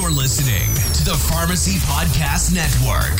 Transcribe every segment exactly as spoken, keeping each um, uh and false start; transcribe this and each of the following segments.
You're listening to the Pharmacy Podcast Network.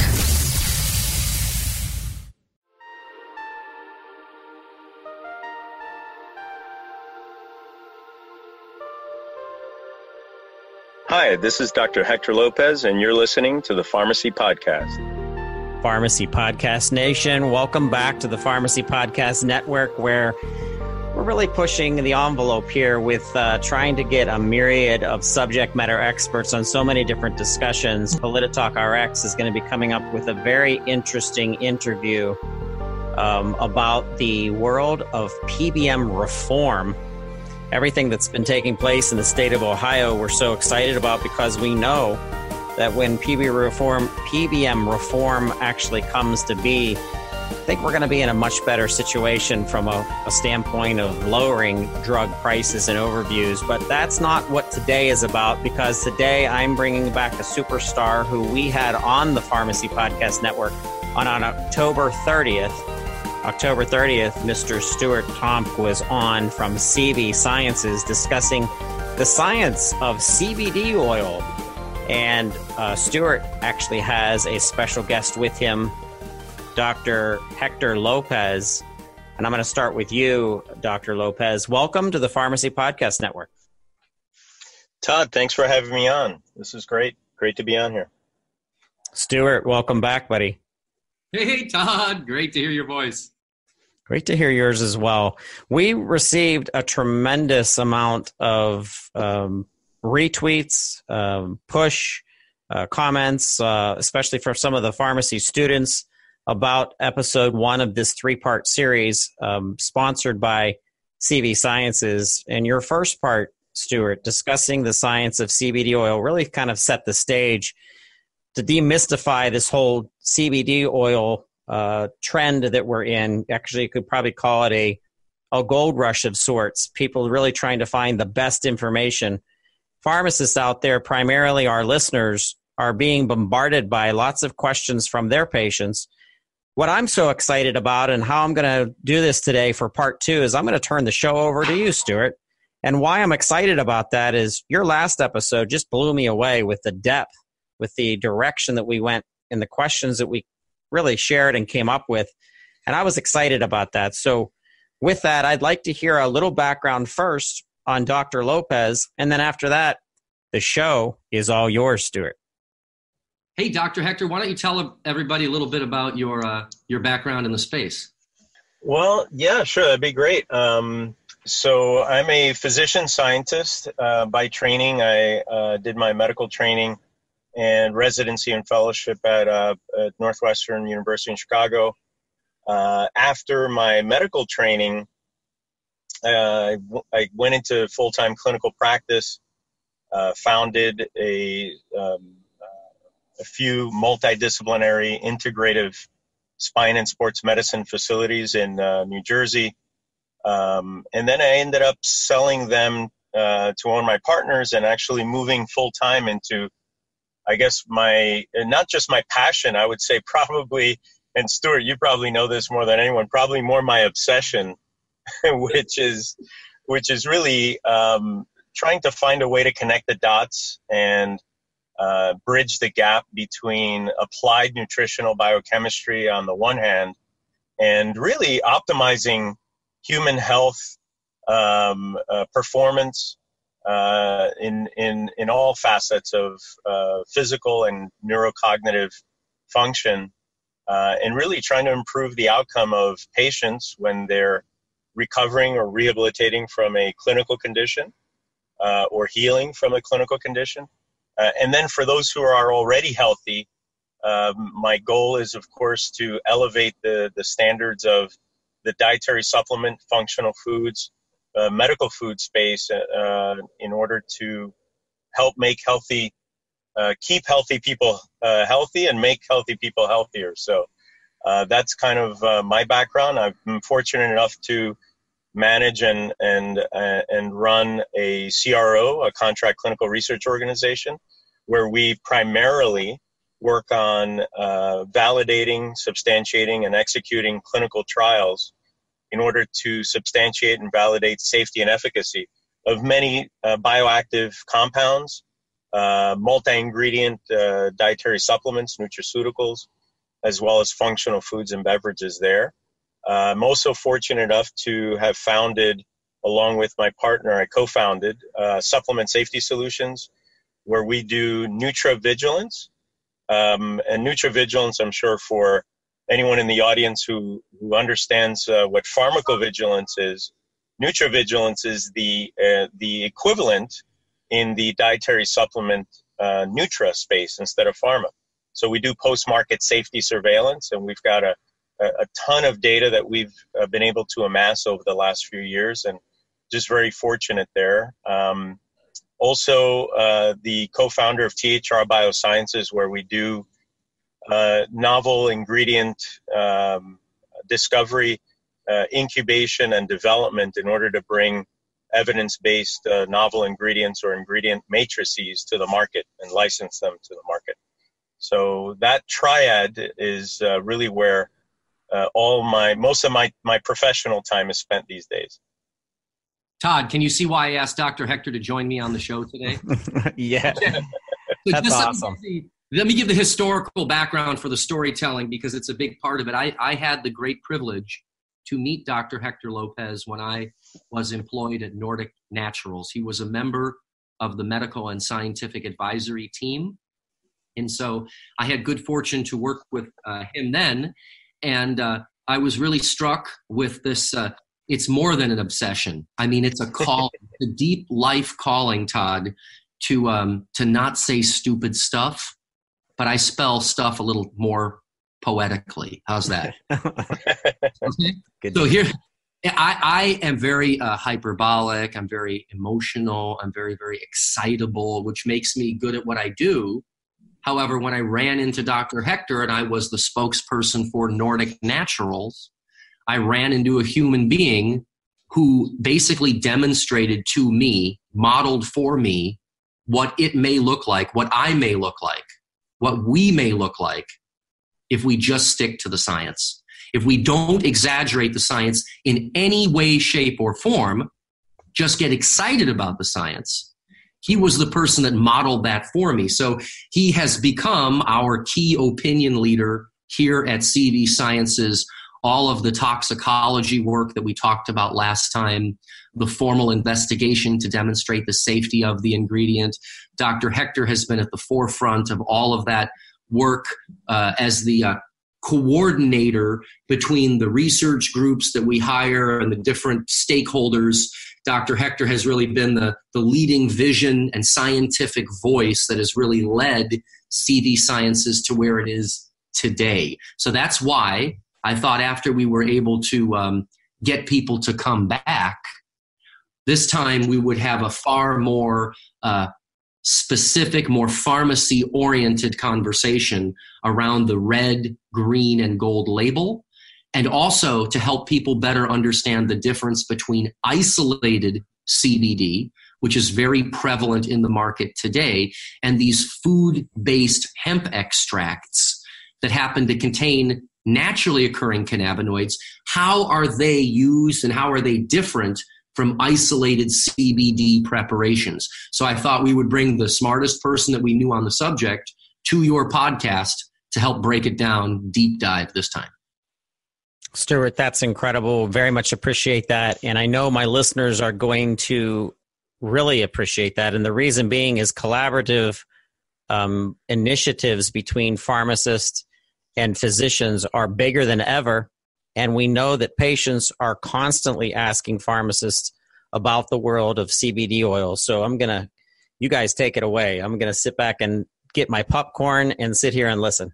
Hi, this is Doctor Hector Lopez, and you're listening to the Pharmacy Podcast. Pharmacy Podcast Nation, welcome back to the Pharmacy Podcast Network, where we're really pushing the envelope here with uh, trying to get a myriad of subject matter experts on so many different discussions. Polititalk R X is going to be coming up with a very interesting interview um, about the world of P B M reform. Everything that's been taking place in the state of Ohio, we're so excited about because we know that when P B reform, P B M reform actually comes to be, I think we're going to be in a much better situation from a, a standpoint of lowering drug prices and overviews. But that's not what today is about, because today I'm bringing back a superstar who we had on the Pharmacy Podcast Network on, on October thirtieth. October thirtieth, Mister Stuart Tomc was on from C V Sciences discussing the science of C B D oil. And uh, Stuart actually has a special guest with him, Doctor Hector Lopez. And I'm going to start with you, Doctor Lopez. Welcome to the Pharmacy Podcast Network. Todd, thanks for having me on. This is great. Great to be on here. Stuart, welcome back, buddy. Hey, Todd. Great to hear your voice. Great to hear yours as well. We received a tremendous amount of um, retweets, um, push, uh, comments, uh, especially from some of the pharmacy students about episode one of this three-part series um, sponsored by C V Sciences. And your first part, Stuart, discussing the science of C B D oil, really kind of set the stage to demystify this whole C B D oil uh, trend that we're in. Actually, you could probably call it a, a gold rush of sorts. People really trying to find the best information. Pharmacists out there, primarily our listeners, are being bombarded by lots of questions from their patients. What I'm so excited about and how I'm going to do this today for part two is I'm going to turn the show over to you, Stuart. And why I'm excited about that is your last episode just blew me away with the depth, with the direction that we went and the questions that we really shared and came up with. And I was excited about that. So with that, I'd like to hear a little background first on Doctor Lopez. And then after that, the show is all yours, Stuart. Hey, Doctor Hector, why don't you tell everybody a little bit about your uh, your background in the space? Well, yeah, sure. That'd be great. Um, so I'm a physician scientist uh, by training. I uh, did my medical training and residency and fellowship at, uh, at Northwestern University in Chicago. Uh, after my medical training, uh, I went into full-time clinical practice, uh, founded a, um, uh, a few multidisciplinary integrative spine and sports medicine facilities in uh, New Jersey. Um, and then I ended up selling them uh, to one of my partners and actually moving full-time into, I guess, my, not just my passion, I would say probably, and Stuart, you probably know this more than anyone, probably more my obsession, which is, which is really um, trying to find a way to connect the dots and uh, bridge the gap between applied nutritional biochemistry on the one hand and really optimizing human health um, uh, performance uh, in, in, in all facets of uh, physical and neurocognitive function, uh, and really trying to improve the outcome of patients when they're recovering or rehabilitating from a clinical condition uh, or healing from a clinical condition. Uh, and then for those who are already healthy, um, my goal is, of course, to elevate the, the standards of the dietary supplement, functional foods, uh, medical food space uh, in order to help make healthy, uh, keep healthy people uh, healthy and make healthy people healthier. So uh, that's kind of uh, my background. I've been fortunate enough to manage and and uh, and run a C R O, a contract clinical research organization, where we primarily work on uh, validating, substantiating, and executing clinical trials in order to substantiate and validate safety and efficacy of many uh, bioactive compounds uh, multi-ingredient uh, dietary supplements, nutraceuticals, as well as functional foods and beverages there. Uh, I'm also fortunate enough to have founded, along with my partner, I co-founded uh, Supplement Safety Solutions, where we do nutravigilance. Um, and nutravigilance, I'm sure for anyone in the audience who, who understands uh, what pharmacovigilance is, nutravigilance is the uh, the equivalent in the dietary supplement uh, nutra space instead of pharma. So we do post-market safety surveillance, and we've got a, a ton of data that we've uh, been able to amass over the last few years, and just very fortunate there. Um, also, uh, the co-founder of T H R Biosciences, where we do uh, novel ingredient um, discovery, uh, incubation, and development in order to bring evidence-based uh, novel ingredients or ingredient matrices to the market and license them to the market. So that triad is uh, really where uh, all my, most of my, my professional time is spent these days. Todd, can you see why I asked Doctor Hector to join me on the show today? Yeah, So that's just awesome. Let me, let me give the historical background for the storytelling, because it's a big part of it. I, I had the great privilege to meet Doctor Hector Lopez when I was employed at Nordic Naturals. He was a member of the medical and scientific advisory team. And so I had good fortune to work with uh, him then. And uh, I was really struck with this. Uh, it's more than an obsession. I mean, it's a call, a deep life calling, Todd, to um, to not say stupid stuff, but I spell stuff a little more poetically. How's that? Okay. Good. So here, I, I am very uh, hyperbolic. I'm very emotional. I'm very, very excitable, which makes me good at what I do. However, when I ran into Doctor Hector and I was the spokesperson for Nordic Naturals, I ran into a human being who basically demonstrated to me, modeled for me, what it may look like, what I may look like, what we may look like if we just stick to the science. If we don't exaggerate the science in any way, shape, or form, just get excited about the science. He was the person that modeled that for me. So he has become our key opinion leader here at C V Sciences. All of the toxicology work that we talked about last time, the formal investigation to demonstrate the safety of the ingredient. Doctor Hector has been at the forefront of all of that work uh, as the uh, coordinator between the research groups that we hire and the different stakeholders. Doctor Hector has really been the, the leading vision and scientific voice that has really led C V Sciences to where it is today. So that's why I thought after we were able to um, get people to come back, this time we would have a far more uh, specific, more pharmacy-oriented conversation around the red, green, and gold label, and also to help people better understand the difference between isolated C B D, which is very prevalent in the market today, and these food-based hemp extracts that happen to contain naturally occurring cannabinoids. How are they used and how are they different from isolated C B D preparations? So I thought we would bring the smartest person that we knew on the subject to your podcast to help break it down, deep dive this time. Stuart, that's incredible. Very much appreciate that. And I know my listeners are going to really appreciate that. And the reason being is collaborative um, initiatives between pharmacists and physicians are bigger than ever. And we know that patients are constantly asking pharmacists about the world of C B D oil. So I'm going to, you guys take it away. I'm going to sit back and get my popcorn and sit here and listen.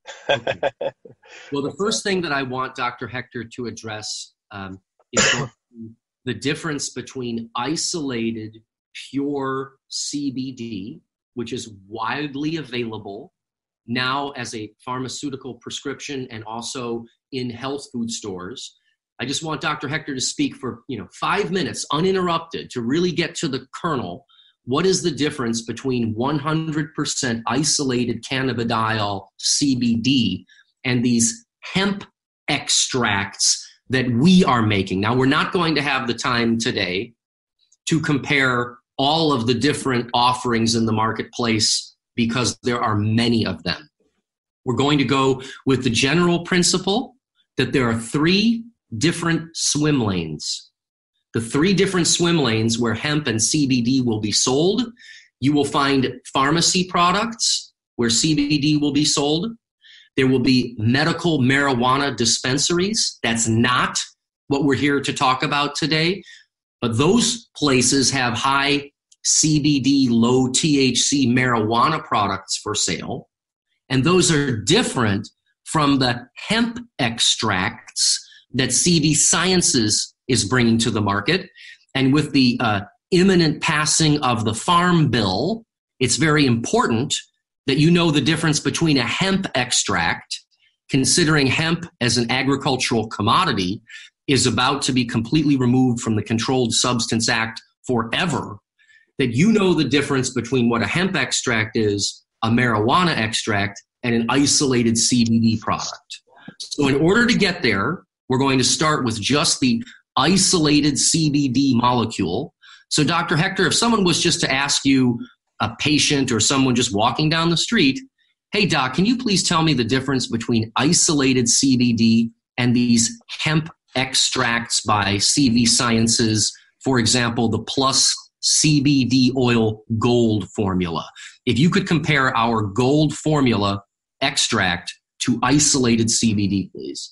Well, the first thing that I want Doctor Hector to address um, is the difference between isolated, pure C B D, which is widely available now as a pharmaceutical prescription and also in health food stores. I just want Doctor Hector to speak for, you know, five minutes uninterrupted to really get to the kernel. What is the difference between one hundred percent isolated cannabidiol C B D and these hemp extracts that we are making? Now, we're not going to have the time today to compare all of the different offerings in the marketplace because there are many of them. We're going to go with the general principle that there are three different swim lanes. The three different swim lanes where hemp and C B D will be sold. You will find pharmacy products where C B D will be sold. There will be medical marijuana dispensaries. That's not what we're here to talk about today. But those places have high C B D, low T H C marijuana products for sale. And those are different from the hemp extracts that C V Sciences is bringing to the market. And with the uh, imminent passing of the Farm Bill, it's very important that you know the difference between a hemp extract, considering hemp as an agricultural commodity is about to be completely removed from the Controlled Substance Act forever, that you know the difference between what a hemp extract is, a marijuana extract, and an isolated C B D product. So in order to get there, we're going to start with just the isolated C B D molecule. So Doctor Hector, if someone was just to ask you, a patient or someone just walking down the street, hey doc, can you please tell me the difference between isolated C B D and these hemp extracts by C V Sciences, for example, the Plus C B D Oil Gold formula? If you could compare our gold formula extract to isolated C B D, please.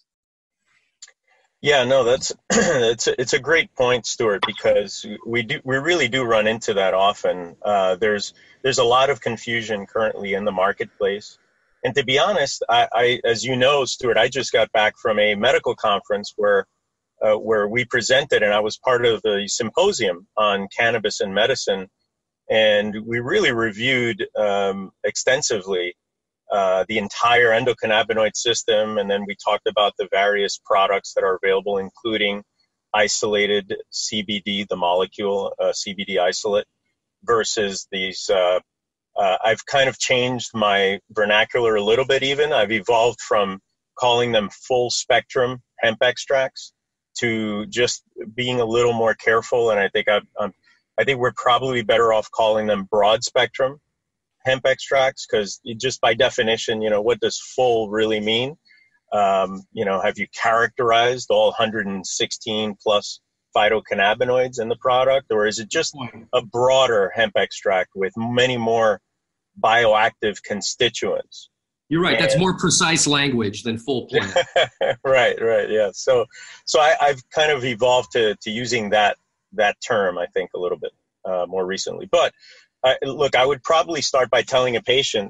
Yeah, no, that's it's a, it's a great point, Stuart, because we do we really do run into that often. Uh, there's there's a lot of confusion currently in the marketplace, and to be honest, I, I as you know, Stuart, I just got back from a medical conference where uh, where we presented, and I was part of the symposium on cannabis and medicine, and we really reviewed um, extensively Uh, the entire endocannabinoid system, and then we talked about the various products that are available, including isolated C B D, the molecule uh, C B D isolate, versus these. Uh, uh, I've kind of changed my vernacular a little bit. Even I've evolved from calling them full spectrum hemp extracts to just being a little more careful. And I think I've, um, I think we're probably better off calling them broad spectrum hemp extracts, because just by definition, you know, what does full really mean? Um, you know, have you characterized all one hundred sixteen plus phytocannabinoids in the product, or is it just a broader hemp extract with many more bioactive constituents? You're right. And, that's more precise language than full plant. right, right, yeah. So, so I, I've kind of evolved to to using that that term, I think, a little bit uh, more recently, but. Uh, look, I would probably start by telling a patient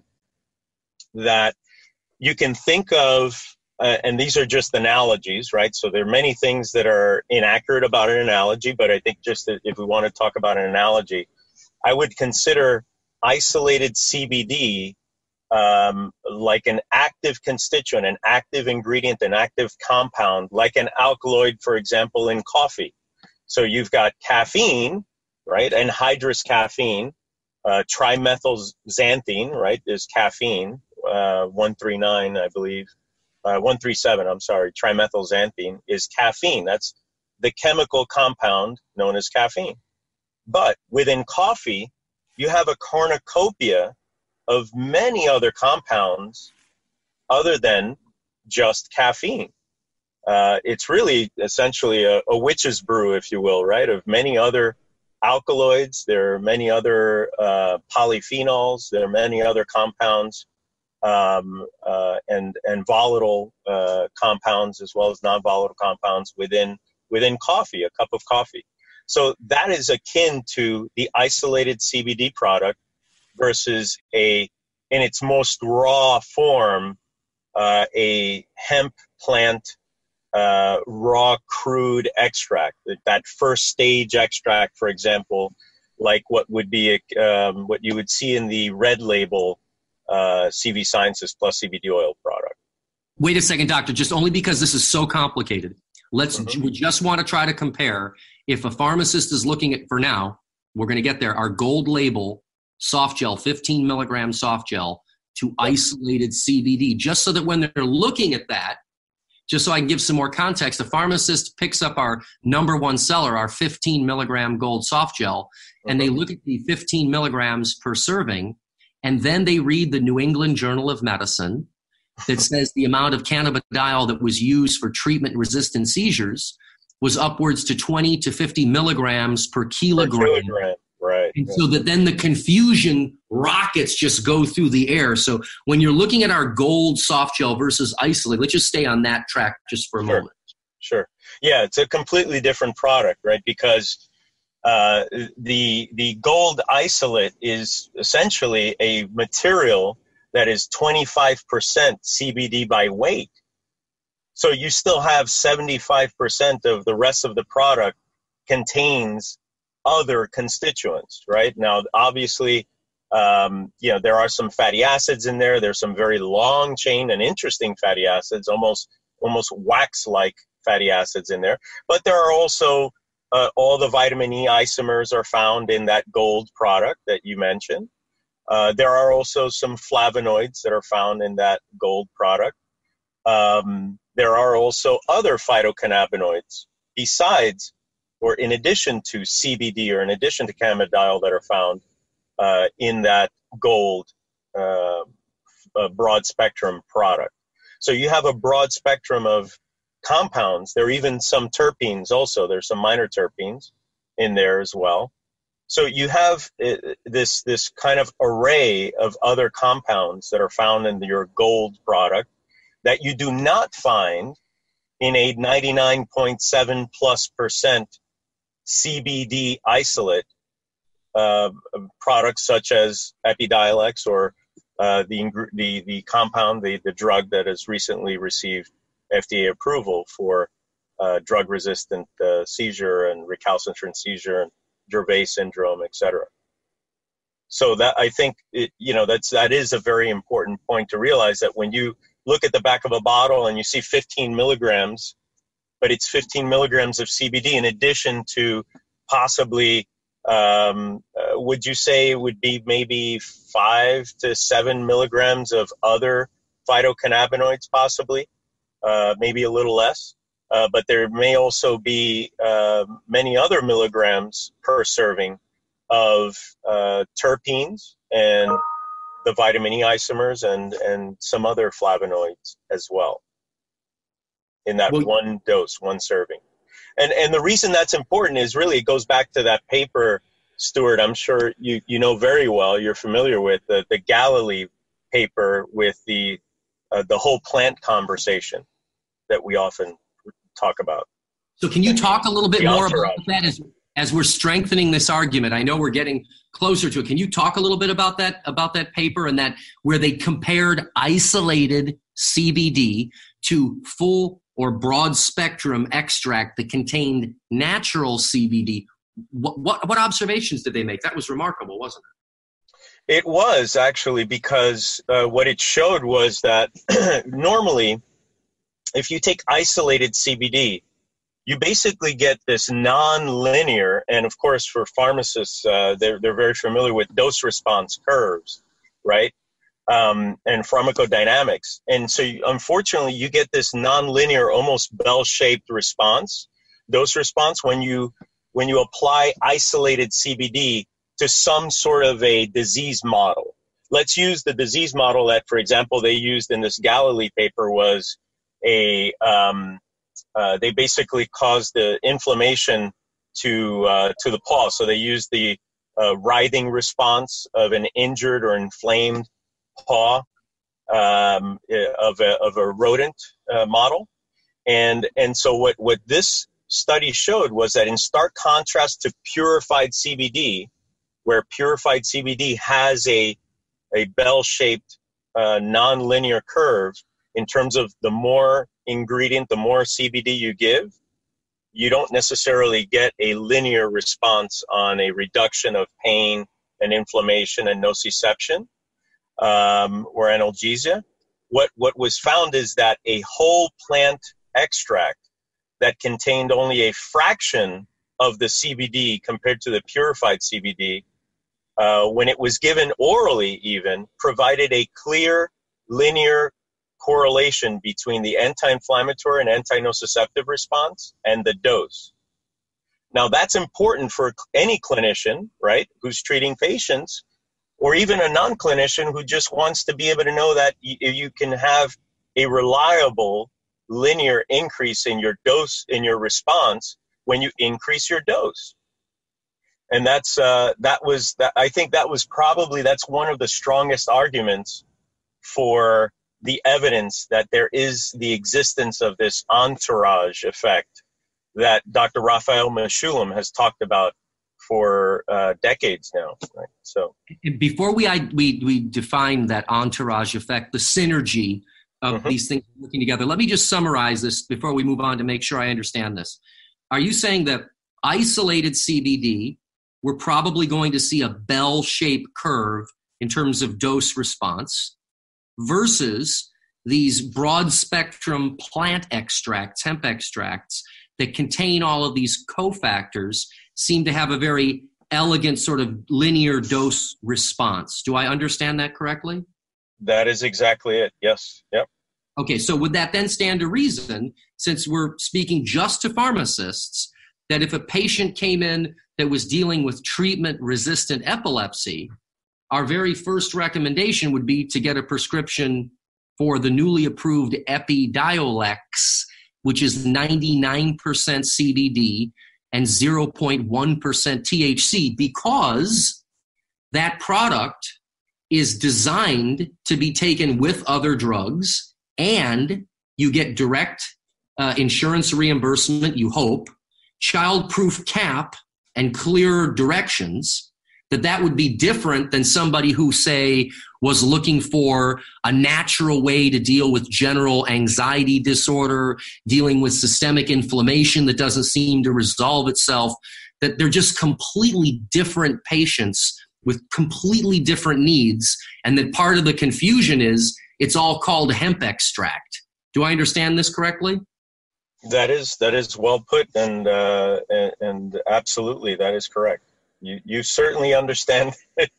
that you can think of, uh, and these are just analogies, right? So there are many things that are inaccurate about an analogy, but I think just that if we want to talk about an analogy, I would consider isolated C B D um, like an active constituent, an active ingredient, an active compound, like an alkaloid, for example, in coffee. So you've got caffeine, right, anhydrous caffeine. Uh, trimethylxanthine, right, is caffeine, uh, one thirty-nine, I believe, uh, one thirty-seven, I'm sorry, trimethylxanthine is caffeine. That's the chemical compound known as caffeine. But within coffee, you have a cornucopia of many other compounds other than just caffeine. Uh, it's really essentially a, a witch's brew, if you will, right, of many other alkaloids. There are many other uh, polyphenols. There are many other compounds um, uh, and and volatile uh, compounds, as well as non-volatile compounds within within coffee, a cup of coffee. So that is akin to the isolated C B D product versus a, in its most raw form, uh, a hemp plant Uh, raw crude extract, that first stage extract, for example, like what would be a, um, what you would see in the red label uh, C V Sciences plus C B D oil product. Wait a second, doctor, just only because this is so complicated. Let's, mm-hmm. we just want to try to compare. If a pharmacist is looking at, for now, we're going to get there, our gold label soft gel, fifteen milligram soft gel to isolated C B D, just so that when they're looking at that, just so I can give some more context, the pharmacist picks up our number one seller, our fifteen milligram gold soft gel, and they look at the fifteen milligrams per serving, and then they read the New England Journal of Medicine that says the amount of cannabidiol that was used for treatment-resistant seizures was upwards to twenty to fifty milligrams per kilogram. Per kilogram. Right. And so that then the confusion rockets just go through the air. So when you're looking at our gold soft gel versus isolate, let's just stay on that track just for a sure. moment. Sure. Yeah, it's a completely different product, right? Because uh, the the gold isolate is essentially a material that is twenty-five percent C B D by weight. So you still have seventy-five percent of the rest of the product contains other constituents, right? Now, obviously, um, you know, there are some fatty acids in there. There's some very long chain and interesting fatty acids, almost almost wax-like fatty acids in there. But there are also uh, all the vitamin E isomers are found in that gold product that you mentioned. Uh, there are also some flavonoids that are found in that gold product. Um, there are also other phytocannabinoids besides or in addition to C B D or in addition to cannabidiol that are found uh, in that gold uh, uh, broad spectrum product. So you have a broad spectrum of compounds. There are even some terpenes also. There's some minor terpenes in there as well. So you have uh, this, this kind of array of other compounds that are found in your gold product that you do not find in a ninety-nine point seven plus percent C B D isolate uh, products such as Epidiolex or uh, the, the the compound, the, the drug that has recently received F D A approval for uh, drug-resistant uh, seizure and recalcitrant seizure and Dravet syndrome, et cetera. So that I think it, you know that's that is a very important point to realize that when you look at the back of a bottle and you see fifteen milligrams. But it's fifteen milligrams of C B D in addition to possibly, um, uh, would you say it would be maybe five to seven milligrams of other phytocannabinoids possibly, uh, maybe a little less. Uh, but there may also be uh, many other milligrams per serving of uh, terpenes and the vitamin E isomers and, and some other flavonoids as well. In that well, one dose, one serving. And and the reason that's important is really it goes back to that paper, Stuart, I'm sure you, you know very well, you're familiar with, the, the Galilee paper with the uh, the whole plant conversation that we often talk about. So can you talk a little bit the more entourage. about that as, as we're strengthening this argument? I know we're getting closer to it. Can you talk a little bit about that, about that paper and that where they compared isolated C B D to full or broad spectrum extract that contained natural C B D? What, what, what observations did they make? That was remarkable, wasn't it? It was actually because uh, what it showed was that normally if you take isolated C B D, you basically get this non-linear, and of course for pharmacists, uh, they're, they're very familiar with dose response curves, right? Um, and pharmacodynamics. And so you, unfortunately, you get this nonlinear, almost bell-shaped response, dose response, when you when you apply isolated C B D to some sort of a disease model. Let's use the disease model that, for example, they used in this Galilee paper was a, um, uh, they basically caused the inflammation to, uh, to the paw. So they used the uh, writhing response of an injured or inflamed paw um, of a of a rodent uh, model, and and so what what this study showed was that in stark contrast to purified C B D, where purified C B D has a a bell-shaped uh, non-linear curve in terms of the more ingredient, the more C B D you give, you don't necessarily get a linear response on a reduction of pain and inflammation and nociception. Um, or analgesia. What what was found is that a whole plant extract that contained only a fraction of the C B D compared to the purified C B D, uh, when it was given orally even, provided a clear, linear correlation between the anti-inflammatory and anti-nociceptive response and the dose. Now, that's important for any clinician, right, who's treating patients, or even a non-clinician who just wants to be able to know that y- you can have a reliable linear increase in your dose, in your response, when you increase your dose. And that's, uh, that was, that, I think that was probably, that's one of the strongest arguments for the evidence that there is the existence of this entourage effect that Doctor Raphael Mechoulam has talked about for uh, decades now. Right? So before we, I, we we define that entourage effect, the synergy of mm-hmm. these things working together, let me just summarize this before we move on to make sure I understand this. Are you saying that isolated C B D, we're probably going to see a bell-shaped curve in terms of dose response, versus these broad-spectrum plant extracts, hemp extracts, that contain all of these cofactors seem to have a very elegant sort of linear dose response? Do I understand that correctly? That is exactly it. Yes. Yep. Okay, so would that then stand to reason, since we're speaking just to pharmacists, that if a patient came in that was dealing with treatment-resistant epilepsy, our very first recommendation would be to get a prescription for the newly approved Epidiolex, which is ninety-nine percent C B D and zero point one percent T H C, because that product is designed to be taken with other drugs, and you get direct uh, insurance reimbursement, you hope, child-proof cap, and clear directions, that that would be different than somebody who, say, was looking for a natural way to deal with general anxiety disorder, dealing with systemic inflammation that doesn't seem to resolve itself, that they're just completely different patients with completely different needs, and that part of the confusion is it's all called hemp extract. Do I understand this correctly? That is that is well put, and uh, and, and absolutely that is correct. You you certainly understand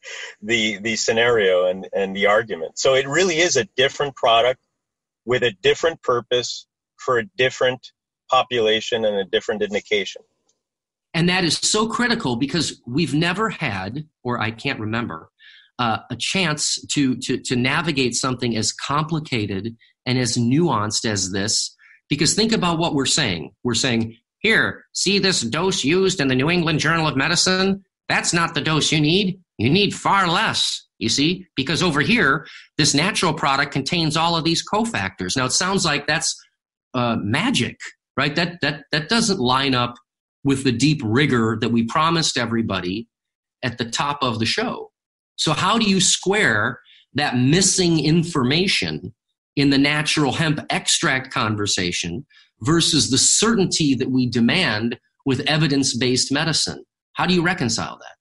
the the scenario and, and the argument. So it really is a different product with a different purpose for a different population and a different indication. And that is so critical, because we've never had, or I can't remember, uh, a chance to, to to navigate something as complicated and as nuanced as this. Because think about what we're saying. We're saying, here, see this dose used in the New England Journal of Medicine? That's not the dose you need. You need far less, you see, because over here, this natural product contains all of these cofactors. Now, it sounds like that's uh, magic, right? That that that doesn't line up with the deep rigor that we promised everybody at the top of the show. So how do you square that missing information in the natural hemp extract conversation versus the certainty that we demand with evidence-based medicine? How do you reconcile that?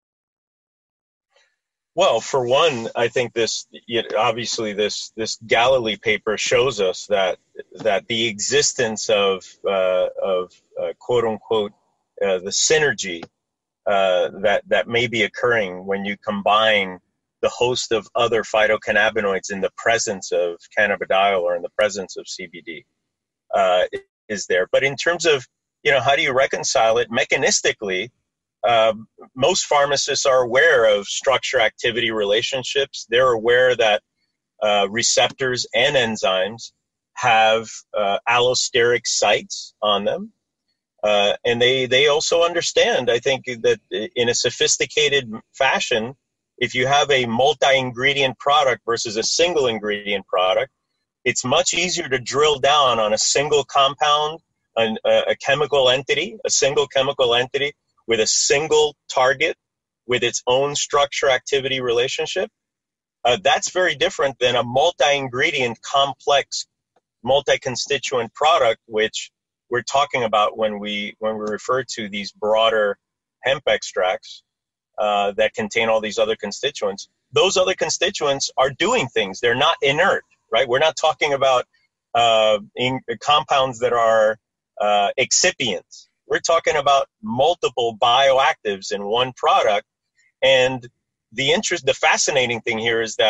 Well, for one, I think this, obviously this, this Galilee paper shows us that, that the existence of, uh, of uh, quote unquote, uh, the synergy uh, that, that may be occurring when you combine the host of other phytocannabinoids in the presence of cannabidiol or in the presence of C B D uh, is there. But in terms of, you know, how do you reconcile it mechanistically? Uh, most pharmacists are aware of structure-activity relationships. They're aware that uh, receptors and enzymes have uh, allosteric sites on them. Uh, and they, they also understand, I think, that in a sophisticated fashion, if you have a multi-ingredient product versus a single ingredient product, it's much easier to drill down on a single compound, an, a, a chemical entity, a single chemical entity with a single target with its own structure-activity relationship. Uh, that's very different than a multi-ingredient, complex, multi-constituent product, which we're talking about when we when we refer to these broader hemp extracts uh, that contain all these other constituents. Those other constituents are doing things. They're not inert, right? We're not talking about uh, in, compounds that are uh, excipients. We're talking about multiple bioactives in one product. And the interest, the fascinating thing here is that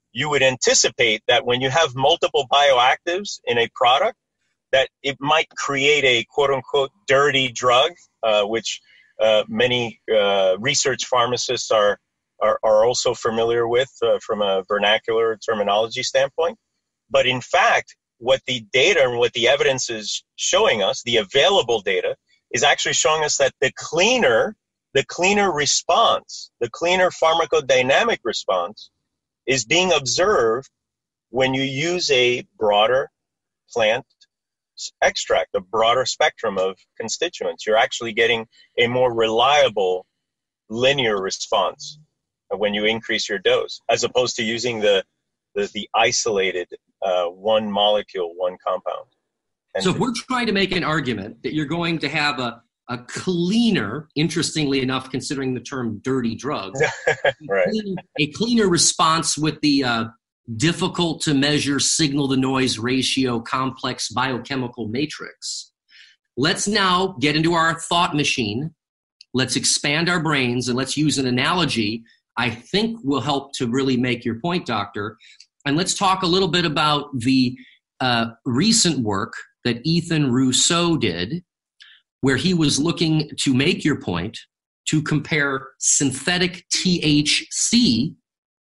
you would anticipate that when you have multiple bioactives in a product, that it might create a quote-unquote dirty drug, uh, which uh, many uh, research pharmacists are, are, are also familiar with uh, from a vernacular terminology standpoint. But in fact, what the data and what the evidence is showing us, the available data, is actually showing us that the cleaner, the cleaner response, the cleaner pharmacodynamic response is being observed when you use a broader plant extract, a broader spectrum of constituents. You're actually getting a more reliable linear response when you increase your dose, as opposed to using the the, the isolated uh, one molecule, one compound. And so if we're trying to make an argument that you're going to have a, a cleaner, interestingly enough, considering the term dirty drug, right. a, cleaner, a cleaner response with the uh, difficult to measure signal to noise ratio complex biochemical matrix. Let's now get into our thought machine. Let's expand our brains and let's use an analogy I think will help to really make your point, Doctor. And let's talk a little bit about the uh, recent work that Ethan Rousseau did, where he was looking to make your point to compare synthetic T H C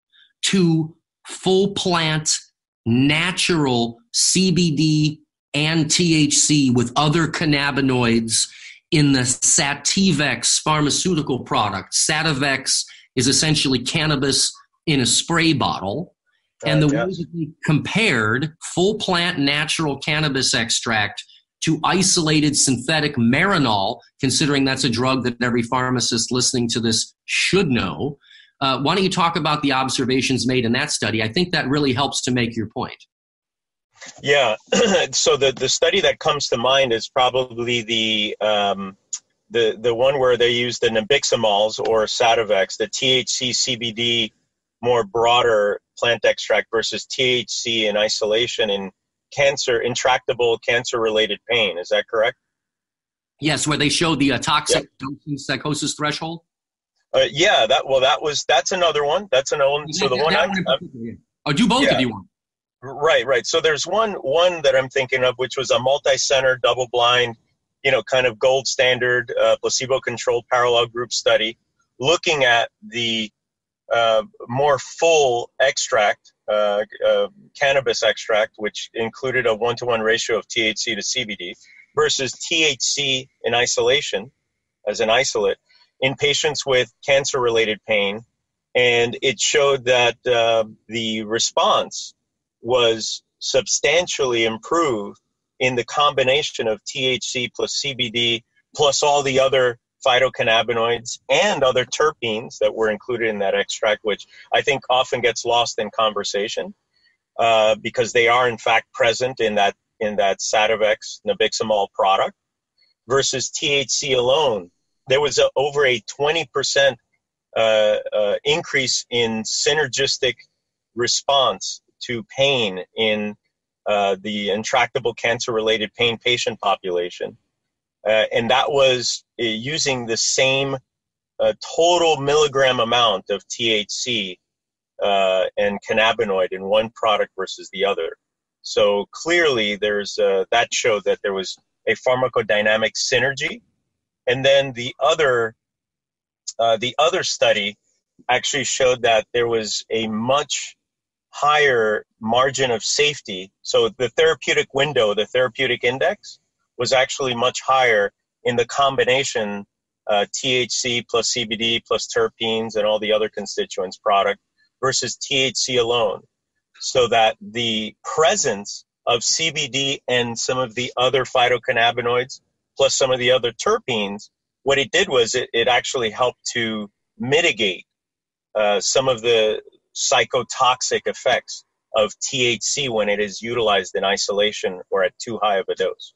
to full plant natural C B D and T H C with other cannabinoids in the Sativex pharmaceutical product. Sativex is essentially cannabis in a spray bottle. And the uh, yeah. way that we compared full plant natural cannabis extract to isolated synthetic Marinol, considering that's a drug that every pharmacist listening to this should know. Uh, why don't you talk about the observations made in that study? I think that really helps to make your point. Yeah. So the, the study that comes to mind is probably the um, the the one where they used the nabiximols or Sativex, the T H C C B D more broader plant extract versus T H C in isolation in cancer, intractable cancer-related pain. Is that correct? Yes, where they showed the uh, toxic Yep. dosing psychosis threshold. Uh, yeah, that well, that was that's another one. That's another one. So the That- one that I'm, one in I'm particular, yeah. Oh, do both yeah. if you want. right, right. So there's one one that I'm thinking of, which was a multi-center, double-blind, you know, kind of gold standard, uh, placebo-controlled parallel group study, looking at the uh, more full extract, uh, uh, cannabis extract, which included a one-to-one ratio of T H C to C B D, versus T H C in isolation as an isolate in patients with cancer-related pain. And it showed that uh, the response was substantially improved in the combination of T H C plus C B D plus all the other phytocannabinoids and other terpenes that were included in that extract, which I think often gets lost in conversation uh, because they are in fact present in that in that Sativex nabiximol product versus T H C alone. There was a, over a twenty percent uh, uh, increase in synergistic response to pain in uh, the intractable cancer-related pain patient population. Uh, and that was uh, using the same uh, total milligram amount of T H C uh, and cannabinoid in one product versus the other. So clearly there's uh, that showed that there was a pharmacodynamic synergy. And then the other, uh, the other study actually showed that there was a much higher margin of safety. So the therapeutic window, the therapeutic index, was actually much higher in the combination uh, T H C plus C B D plus terpenes and all the other constituents product versus T H C alone. So that the presence of C B D and some of the other phytocannabinoids plus some of the other terpenes, what it did was it, it actually helped to mitigate uh, some of the psychotoxic effects of T H C when it is utilized in isolation or at too high of a dose.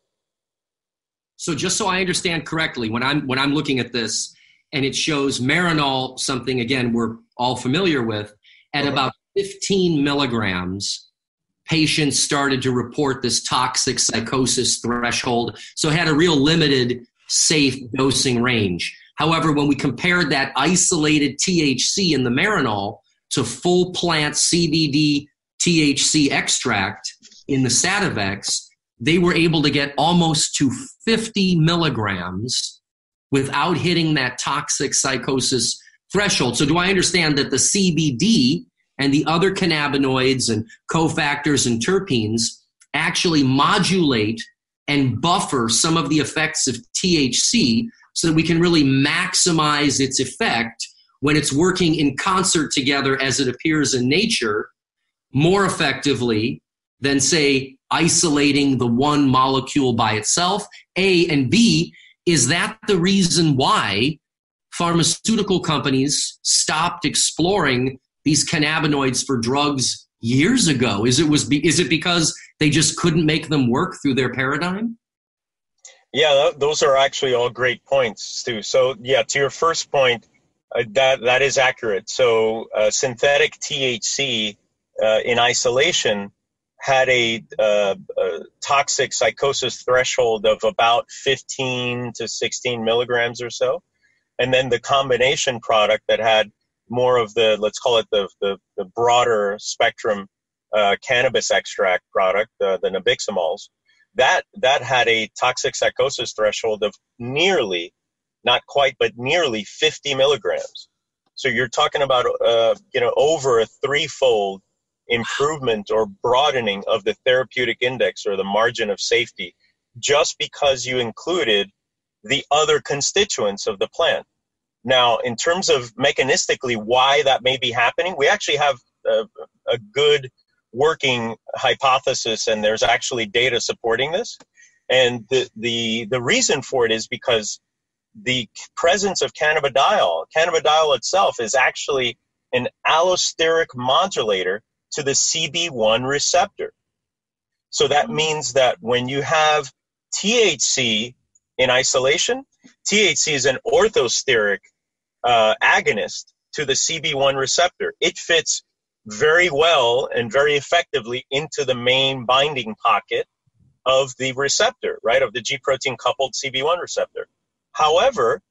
So just so I understand correctly, when I'm when I'm looking at this and it shows Marinol, something again we're all familiar with, at Uh-huh. about fifteen milligrams, patients started to report this toxic psychosis threshold. So it had a real limited safe dosing range. However, when we compared that isolated T H C in the Marinol to full plant C B D T H C extract in the Sativex, they were able to get almost to fifty milligrams without hitting that toxic psychosis threshold. So do I understand that the C B D and the other cannabinoids and cofactors and terpenes actually modulate and buffer some of the effects of T H C so that we can really maximize its effect when it's working in concert together as it appears in nature more effectively than, say, isolating the one molecule by itself? A, and B, is that the reason why pharmaceutical companies stopped exploring these cannabinoids for drugs years ago? Is it was be, is it because they just couldn't make them work through their paradigm? Yeah, those are actually all great points, Stu. So yeah, to your first point, uh, that that is accurate. So uh, synthetic T H C uh, in isolation had a, uh, a toxic psychosis threshold of about fifteen to sixteen milligrams or so. And then the combination product that had more of the, let's call it the, the, the broader spectrum uh, cannabis extract product, uh, the nabiximols, that, that had a toxic psychosis threshold of nearly, not quite, but nearly fifty milligrams. So you're talking about, uh, you know, over a threefold improvement or broadening of the therapeutic index or the margin of safety just because you included the other constituents of the plant. Now, in terms of mechanistically why that may be happening, we actually have a, a good working hypothesis, and there's actually data supporting this. And the, the, the reason for it is because the presence of cannabidiol, cannabidiol itself is actually an allosteric modulator to the C B one receptor. So that means that when you have T H C in isolation, T H C is an orthosteric uh, agonist to the C B one receptor. It fits very well and very effectively into the main binding pocket of the receptor, right, of the G protein coupled C B one receptor. However,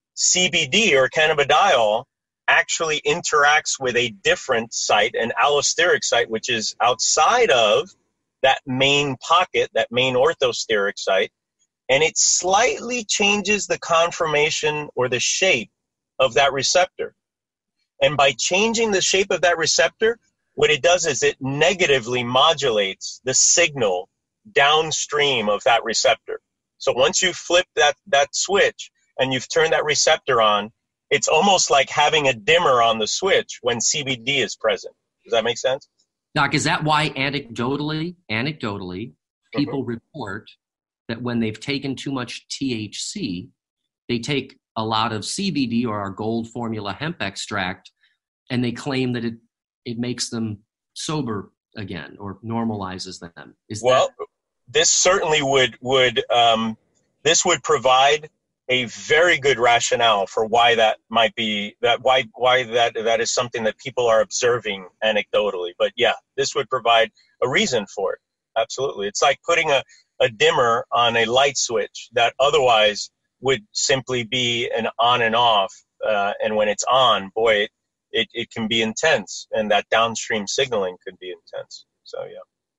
C B D or cannabidiol actually interacts with a different site, an allosteric site, which is outside of that main pocket, that main orthosteric site, and it slightly changes the conformation or the shape of that receptor. And by changing the shape of that receptor, what it does is it negatively modulates the signal downstream of that receptor. So once you flip that, that switch and you've turned that receptor on, it's almost like having a dimmer on the switch when C B D is present. Does that make sense? Doc, is that why anecdotally, anecdotally, people mm-hmm. report that when they've taken too much T H C, they take a lot of C B D or our gold formula hemp extract, and they claim that it, it makes them sober again or normalizes them? Is well, that- this certainly would, would um, this would provide a very good rationale for why that might be, that why why that that is something that people are observing anecdotally. But yeah, this would provide a reason for it. Absolutely. It's like putting a, a dimmer on a light switch that otherwise would simply be an on and off. Uh, and when it's on, boy, it, it, it can be intense, and that downstream signaling could be intense. So yeah.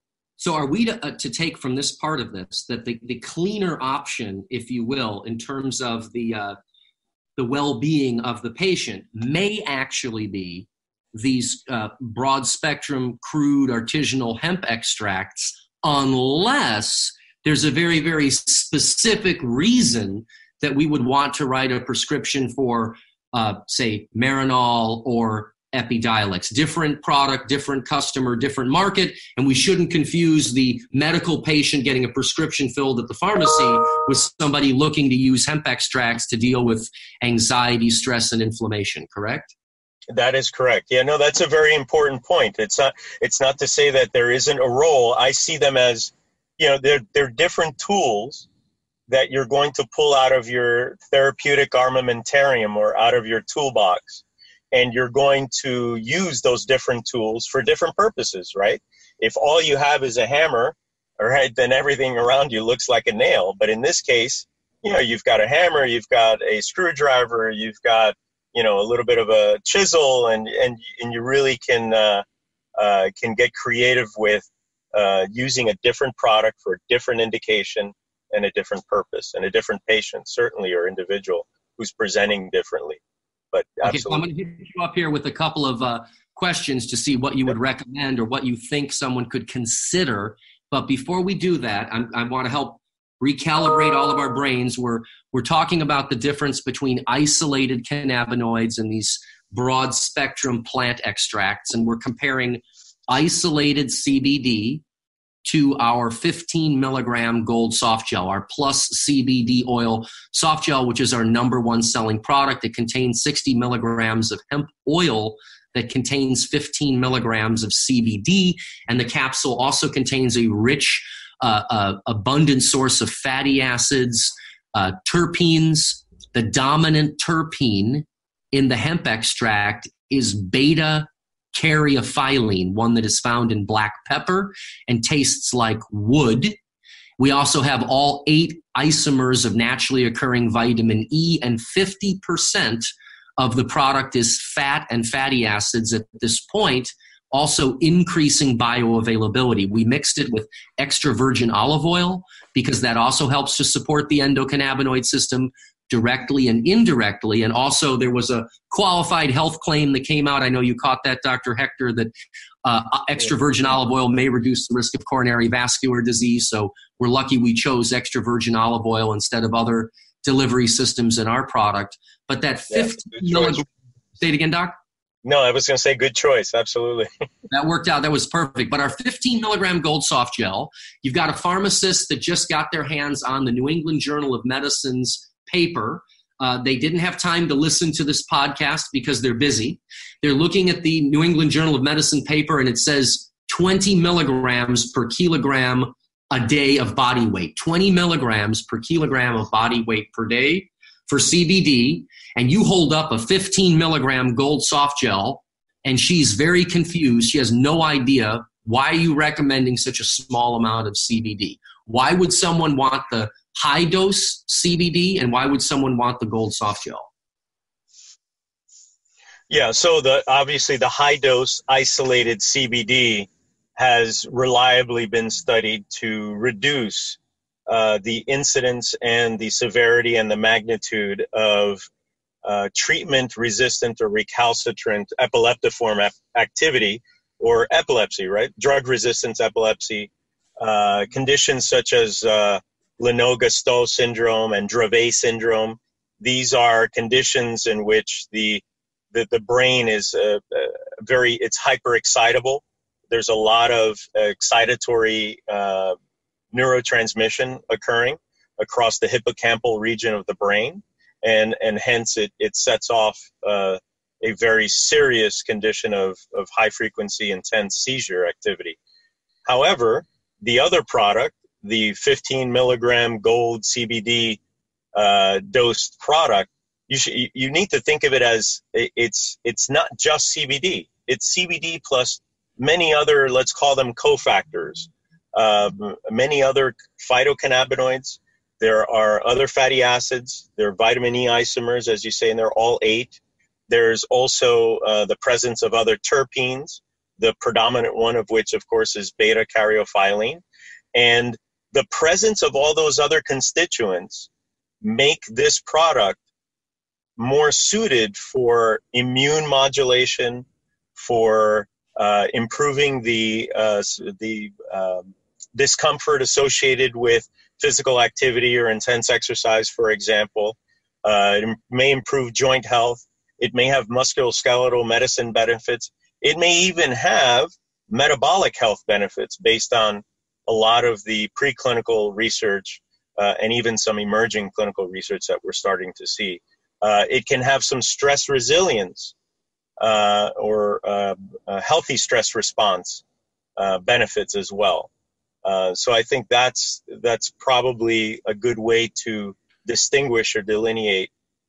So are we to, uh, to take from this part of this that the, the cleaner option, if you will, in terms of the uh, the well-being of the patient may actually be these uh, broad-spectrum, crude, artisanal hemp extracts, unless there's a very, very specific reason that we would want to write a prescription for, uh, say, Marinol or Epidiolex, different product, different customer, different market, and we shouldn't confuse the medical patient getting a prescription filled at the pharmacy with somebody looking to use hemp extracts to deal with anxiety, stress, and inflammation, correct? That is correct. Yeah, no, that's a very important point. It's not, it's not to say that there isn't a role. I see them as, you know, they're, they're different tools that you're going to pull out of your therapeutic armamentarium or out of your toolbox. And you're going to use those different tools for different purposes, right? If all you have is a hammer, all right, then everything around you looks like a nail. But in this case, you know, you've got a hammer, you've got a screwdriver, you've got, you know, a little bit of a chisel, and and and you really can uh, uh, can get creative with uh, using a different product for a different indication and a different purpose and a different patient, certainly, or individual who's presenting differently. But okay, so I'm going to hit you up here with a couple of uh, questions to see what you would recommend or what you think someone could consider. But before we do that, I'm, I want to help recalibrate all of our brains. We're we're talking about the difference between isolated cannabinoids and these broad spectrum plant extracts, and we're comparing isolated C B D to our fifteen milligram gold soft gel, our plus C B D oil soft gel, which is our number one selling product. It contains sixty milligrams of hemp oil that contains fifteen milligrams of C B D, and the capsule also contains a rich Uh, uh, abundant source of fatty acids, uh, terpenes. The dominant terpene in the hemp extract is beta caryophyllene, one that is found in black pepper and tastes like wood. We also have all eight isomers of naturally occurring vitamin E, and fifty percent of the product is fat and fatty acids at this point, also increasing bioavailability. We mixed it with extra virgin olive oil because that also helps to support the endocannabinoid system directly and indirectly. And also there was a qualified health claim that came out. I know you caught that, Doctor Hector, that uh, extra virgin olive oil may reduce the risk of coronary vascular disease. So we're lucky we chose extra virgin olive oil instead of other delivery systems in our product. But that fifty yeah, milligram, say it again, Doc? No, I was going to say good choice. Absolutely. That worked out. That was perfect. But our fifteen milligram gold soft gel, you've got a pharmacist that just got their hands on the New England Journal of Medicine's paper. Uh, they didn't have time to listen to this podcast because they're busy. They're looking at the New England Journal of Medicine paper, and it says twenty milligrams per kilogram a day of body weight. twenty milligrams per kilogram of body weight per day for C B D, and you hold up a fifteen milligram gold soft gel, and she's very confused. She has no idea, why are you recommending such a small amount of C B D? Why would someone want the high dose C B D, and why would someone want the gold soft gel? Yeah, so the obviously the high dose isolated C B D has reliably been studied to reduce Uh, the incidence and the severity and the magnitude of uh, treatment-resistant or recalcitrant epileptiform ap- activity, or epilepsy, right? Drug-resistant epilepsy, uh, conditions such as uh, Lennox-Gastaut syndrome and Dravet syndrome. These are conditions in which the the, the brain is uh, uh, very, it's hyperexcitable. There's a lot of excitatory uh, neurotransmission occurring across the hippocampal region of the brain, and and hence it it sets off uh, a very serious condition of of high frequency intense seizure activity. However, the other product, the fifteen milligram gold C B D uh, dosed product, you should you need to think of it as it's it's not just C B D. It's C B D plus many other, let's call them cofactors. Uh, many other phytocannabinoids. There are other fatty acids. There are vitamin E isomers, as you say, and they're all eight. There's also uh, the presence of other terpenes, the predominant one of which, of course, is beta caryophyllene. And the presence of all those other constituents make this product more suited for immune modulation, for uh, improving the uh, the um, discomfort associated with physical activity or intense exercise, for example. Uh, it may improve joint health. It may have musculoskeletal medicine benefits. It may even have metabolic health benefits based on a lot of the preclinical research uh, and even some emerging clinical research that we're starting to see. Uh, it can have some stress resilience uh, or uh, a healthy stress response uh, benefits as well. Uh, so I think that's that's probably a good way to distinguish or delineate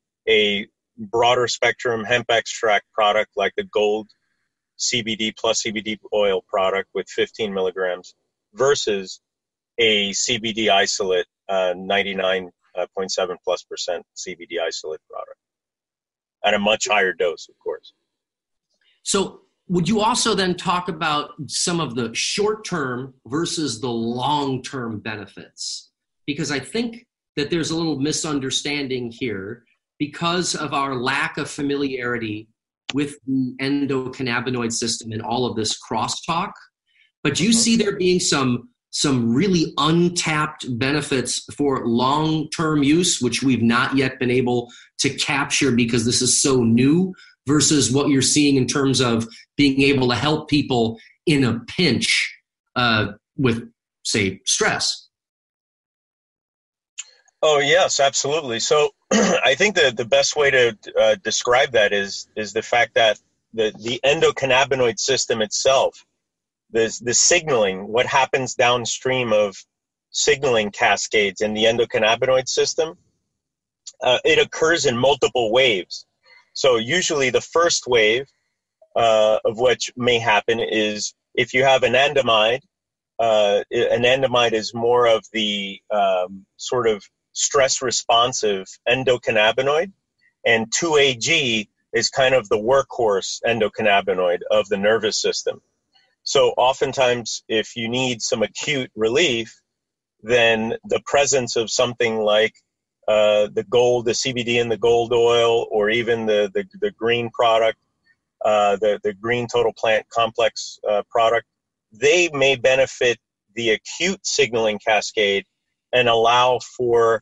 a broader spectrum hemp extract product like the gold C B D plus C B D oil product with fifteen milligrams versus a C B D isolate uh, ninety-nine point seven plus percent C B D isolate product. at a much higher dose, of course. So would you also then talk about some of the short-term versus the long-term benefits? Because I think that there's a little misunderstanding here because of our lack of familiarity with the endocannabinoid system and all of this crosstalk. But do you see there being some some really untapped benefits for long-term use, which we've not yet been able to capture because this is so new, versus what you're seeing in terms of being able to help people in a pinch uh, with, say, stress? Oh, yes, absolutely. So I think the, the best way to uh, describe that is is the fact that the, the endocannabinoid system itself, the, the signaling, what happens downstream of signaling cascades in the endocannabinoid system, uh, it occurs in multiple waves. So usually the first wave uh, of which may happen is if you have an andamide, uh, an andamide is more of the um, sort of stress responsive endocannabinoid, and two A G is kind of the workhorse endocannabinoid of the nervous system. So oftentimes if you need some acute relief, then the presence of something like uh, the gold, the C B D in the gold oil, or even the, the, the green product, uh, the, the green total plant complex uh, product, they may benefit the acute signaling cascade and allow for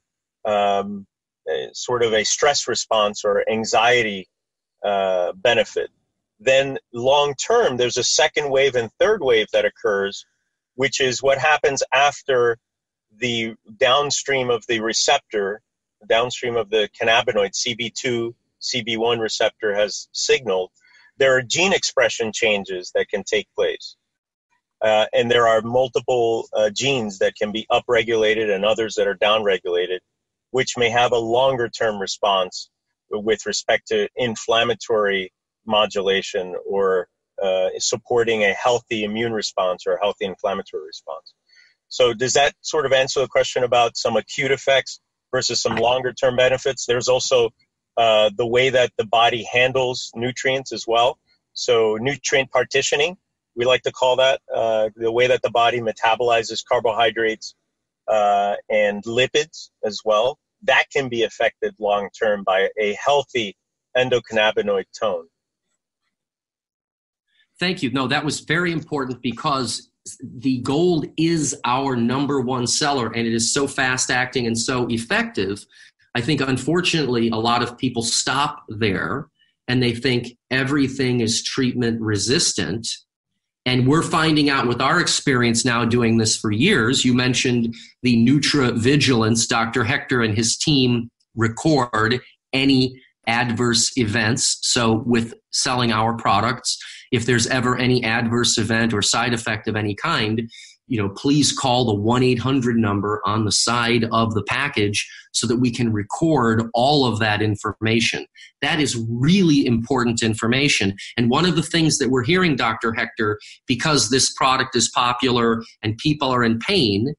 um, a, sort of a stress response or anxiety uh, benefit. Then long term, there's a second wave and third wave that occurs, which is what happens after the downstream of the receptor, downstream of the cannabinoid C B two, C B one receptor has signaled. There are gene expression changes that can take place. Uh, and there are multiple uh, genes that can be upregulated and others that are downregulated, which may have a longer term response with respect to inflammatory modulation or uh, supporting a healthy immune response or a healthy inflammatory response. So does that sort of answer the question about some acute effects versus some longer term benefits? There's also uh, the way that the body handles nutrients as well. So nutrient partitioning, we like to call that, uh, the way that the body metabolizes carbohydrates uh, and lipids as well. That can be affected long term by a healthy endocannabinoid tone. Thank you. No, that was very important because the gold is our number one seller and it is so fast acting and so effective. I think, unfortunately, a lot of people stop there and they think everything is treatment resistant. And we're finding out with our experience now doing this for years. You mentioned the NutraVigilance. Doctor Hector and his team record any adverse events. So with selling our products, if there's ever any adverse event or side effect of any kind, you know, please call the one eight hundred number on the side of the package so that we can record all of that information. That is really important information. And one of the things that we're hearing, Doctor Hector, because this product is popular and people are in pain,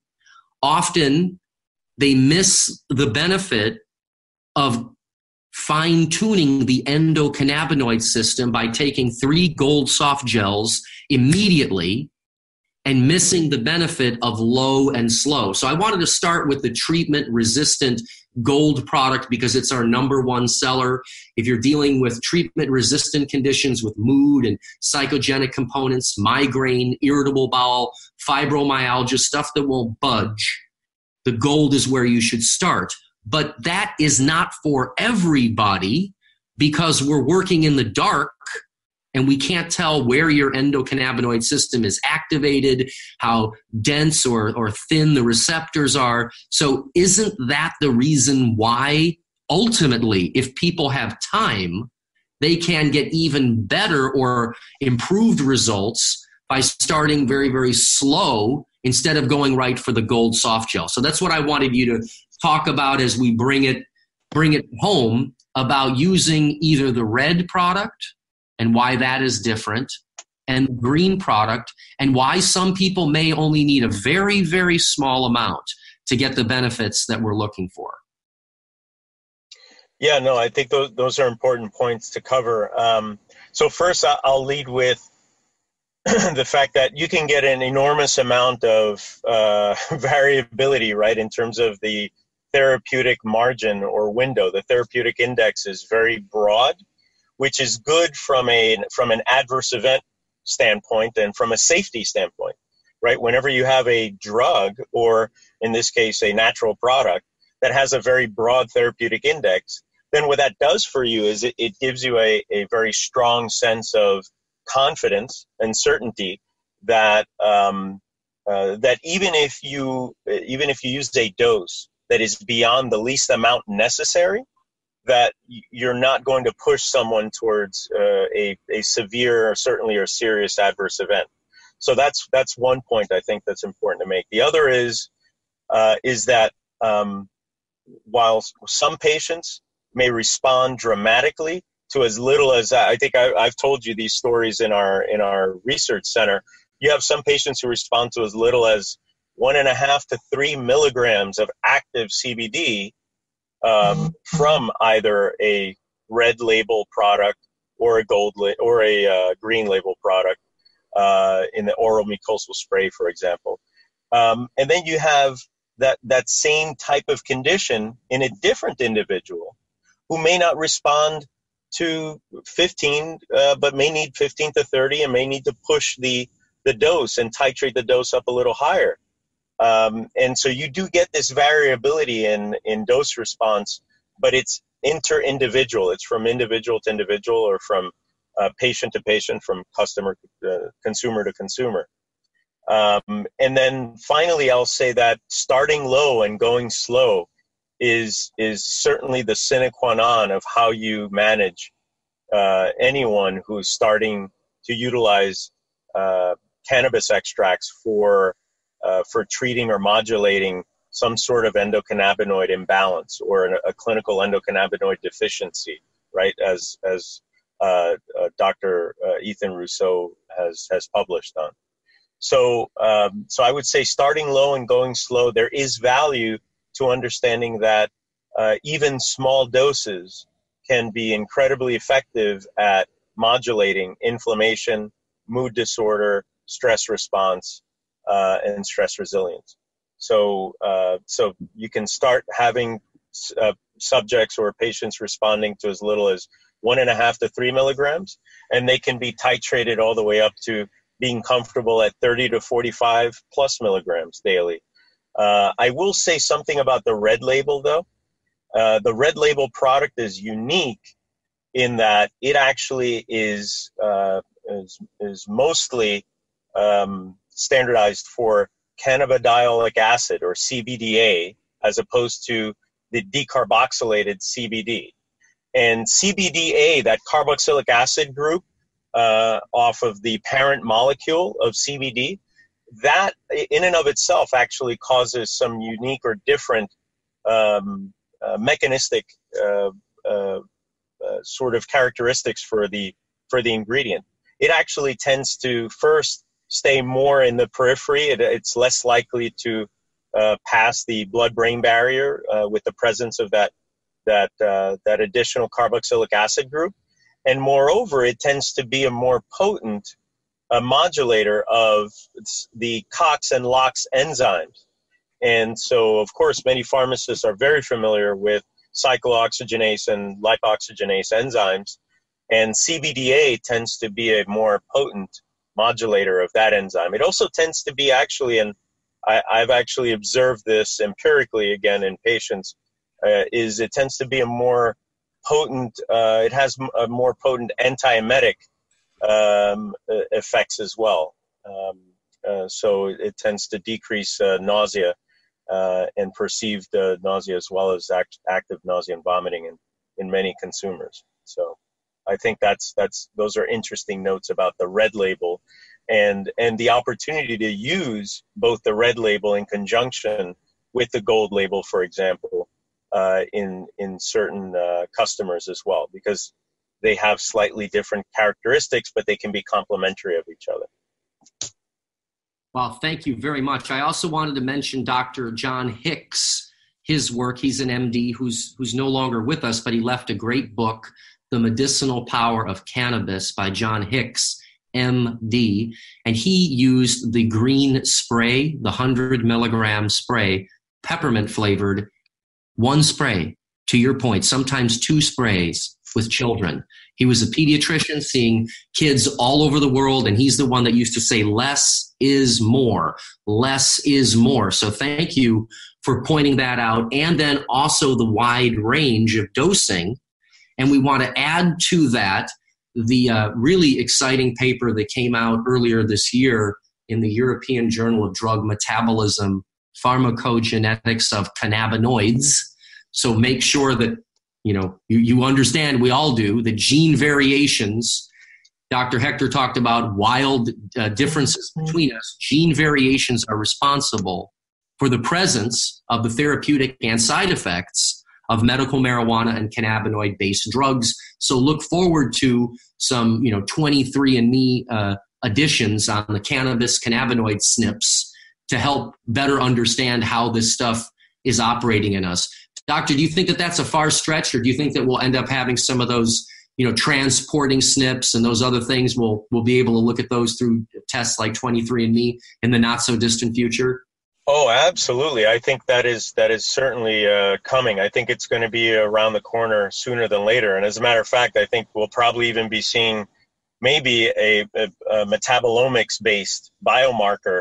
often they miss the benefit of fine-tuning the endocannabinoid system by taking three gold soft gels immediately and missing the benefit of low and slow. So I wanted to start with the treatment-resistant gold product because it's our number one seller. If you're dealing with treatment-resistant conditions with mood and psychogenic components, migraine, irritable bowel, fibromyalgia, stuff that won't budge, the gold is where you should start. But that is not for everybody because we're working in the dark and we can't tell where your endocannabinoid system is activated, how dense or, or thin the receptors are. So isn't that the reason why ultimately, if people have time, they can get even better or improved results by starting very, very slow instead of going right for the gold soft gel? So that's what I wanted you to talk about as we bring it bring it home about using either the red product and why that is different and the green product and why some people may only need a very, very small amount to get the benefits that we're looking for. Yeah, no, I think those those are important points to cover. Um, so first, I- I'll lead with the fact that you can get an enormous amount of uh, variability, right, in terms of the therapeutic margin or window. The therapeutic index is very broad, which is good from a from an adverse event standpoint and from a safety standpoint, right? Whenever you have a drug, or in this case, a natural product that has a very broad therapeutic index, then what that does for you is it, it gives you a, a very strong sense of confidence and certainty that um, uh, that even if you even if you use a dose that is beyond the least amount necessary, that you're not going to push someone towards uh, a, a severe or certainly or serious adverse event. So that's that's one point I think that's important to make. The other is uh, is that um, while some patients may respond dramatically to as little as, I think I, I've told you these stories in our in our research center, you have some patients who respond to as little as one and a half to three milligrams of active C B D um, from either a red label product or a gold la- or a uh, green label product uh, in the oral mucosal spray, for example. Um, and then you have that that same type of condition in a different individual who may not respond to fifteen, uh, but may need fifteen to thirty, and may need to push the the dose and titrate the dose up a little higher. Um, and so you do get this variability in, in dose response, but it's inter-individual. It's from individual to individual, or from uh, patient to patient, from customer, uh, consumer to consumer. Um, and then finally, I'll say that starting low and going slow is is certainly the sine qua non of how you manage uh, anyone who's starting to utilize uh, cannabis extracts for uh, for treating or modulating some sort of endocannabinoid imbalance or an, a clinical endocannabinoid deficiency, right? As as uh, uh, Doctor Uh, Ethan Rousseau has has published on. So, um, so I would say starting low and going slow. There is value to understanding that uh, even small doses can be incredibly effective at modulating inflammation, mood disorder, stress response, uh, and stress resilience. So, uh, so you can start having uh, subjects or patients responding to as little as one and a half to three milligrams, and they can be titrated all the way up to being comfortable at thirty to forty-five plus milligrams daily. Uh, I will say something about the red label, though. Uh, the red label product is unique in that it actually is uh, is, is mostly um, standardized for cannabidiolic acid, or C B D A, as opposed to the decarboxylated C B D. And C B D A, that carboxylic acid group, uh, off of the parent molecule of C B D, that in and of itself actually causes some unique or different um, uh, mechanistic uh, uh, uh, sort of characteristics for the for the ingredient. It actually tends to first stay more in the periphery. It, it's less likely to uh, pass the blood-brain barrier uh, with the presence of that that uh, that additional carboxylic acid group. And moreover, it tends to be a more potent uh, modulator of the COX and LOX enzymes. And so, of course, many pharmacists are very familiar with cyclooxygenase and lipoxygenase enzymes. And C B D A tends to be a more potent modulator of that enzyme. It also tends to be actually, and I, I've actually observed this empirically again in patients, uh, is it tends to be a more potent, uh, it has a more potent antiemetic um, effects as well. Um, uh, so it tends to decrease uh, nausea uh, and perceived uh, nausea, as well as act, active nausea and vomiting in, in many consumers. So I think that's that's those are interesting notes about the red label, and and the opportunity to use both the red label in conjunction with the gold label, for example, uh, in in certain uh, customers as well, because they have slightly different characteristics, but they can be complementary of each other. Well, thank you very much. I also wanted to mention Doctor John Hicks. his work. He's an M D who's who's no longer with us, but he left a great book, The Medicinal Power of Cannabis by John Hicks, M D. And he used the green spray, the one hundred milligram spray, peppermint flavored, one spray, to your point, sometimes two sprays with children. He was a pediatrician seeing kids all over the world, and he's the one that used to say less is more. Less is more. So thank you for pointing that out. And then also the wide range of dosing. And we want to add to that the uh, really exciting paper that came out earlier this year in the European Journal of Drug Metabolism, Pharmacogenetics of Cannabinoids. So make sure that You know, you, you understand, we all do, the gene variations. Doctor Hector talked about wild uh, differences between us. Gene variations are responsible for the presence of the therapeutic and side effects of medical marijuana and cannabinoid-based drugs. So look forward to some, you know, twenty-three and me uh, additions on the cannabis cannabinoid S N Ps to help better understand how this stuff is operating in us. Doctor, do you think that that's a far stretch, or do you think that we'll end up having some of those, you know, transporting S N Ps and those other things? We'll, we'll be able to look at those through tests like twenty-three and me in the not so distant future? Oh, absolutely. I think that is that is certainly uh, coming. I think it's going to be around the corner sooner than later. And as a matter of fact, I think we'll probably even be seeing maybe a, a, a metabolomics-based biomarker